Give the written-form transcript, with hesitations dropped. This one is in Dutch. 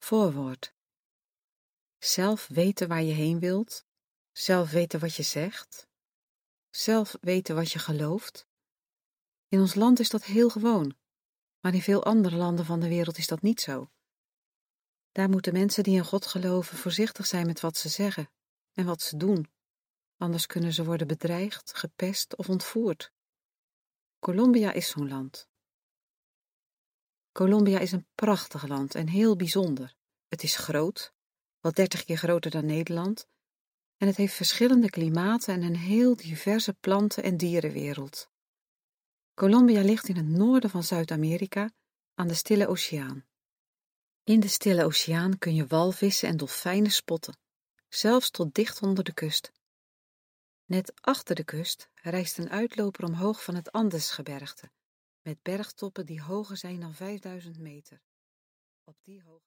Voorwoord. Zelf weten waar je heen wilt, zelf weten wat je zegt, zelf weten wat je gelooft. In ons land is dat heel gewoon, maar in veel andere landen van de wereld is dat niet zo. Daar moeten mensen die in God geloven voorzichtig zijn met wat ze zeggen en wat ze doen, anders kunnen ze worden bedreigd, gepest of ontvoerd. Colombia is zo'n land. Colombia is een prachtig land en heel bijzonder. Het is groot, wel 30 keer groter dan Nederland, en het heeft verschillende klimaten en een heel diverse planten- en dierenwereld. Colombia ligt in het noorden van Zuid-Amerika aan de Stille Oceaan. In de Stille Oceaan kun je walvissen en dolfijnen spotten, zelfs tot dicht onder de kust. Net achter de kust rijst een uitloper omhoog van het Andesgebergte, met bergtoppen die hoger zijn dan 5000 meter. Op die hoogte